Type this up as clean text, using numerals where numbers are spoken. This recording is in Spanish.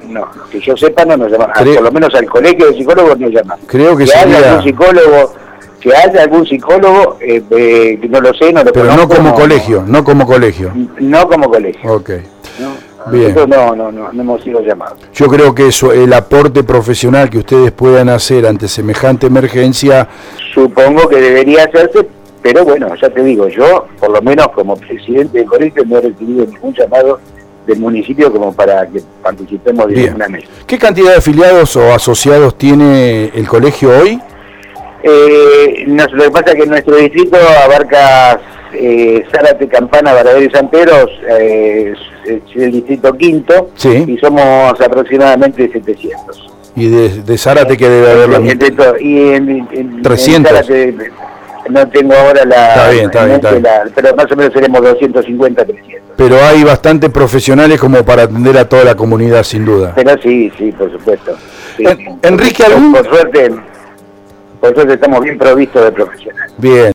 no, que yo sepa no nos llaman, por lo menos al colegio de psicólogos no llaman. Creo que haya algún psicólogo, que haya algún psicólogo, no lo sé, no lo pero conozco. Pero no como colegio. No como colegio. Ok. No, bien. Nosotros no hemos sido llamados. Yo creo que eso, el aporte profesional que ustedes puedan hacer ante semejante emergencia... Supongo que debería hacerse, pero bueno, ya te digo, yo, por lo menos como presidente del colegio, no he recibido ningún llamado del municipio como para que participemos de una mesa. ¿Qué cantidad de afiliados o asociados tiene el colegio hoy? Lo que pasa es que nuestro distrito abarca Zárate, Campana, Varadero y San Pedro, es el distrito quinto, sí. Y somos aproximadamente 700. ¿Y de Zárate qué debe haber la mitad? Y en 300. En Zárate, no tengo ahora la... Está bien. Pero más o menos seremos 250, 300. Pero hay bastantes profesionales como para atender a toda la comunidad, sin duda. Pero sí, por supuesto. Sí. Enrique, ¿algún...? Por suerte estamos bien provistos de profesionales. Bien.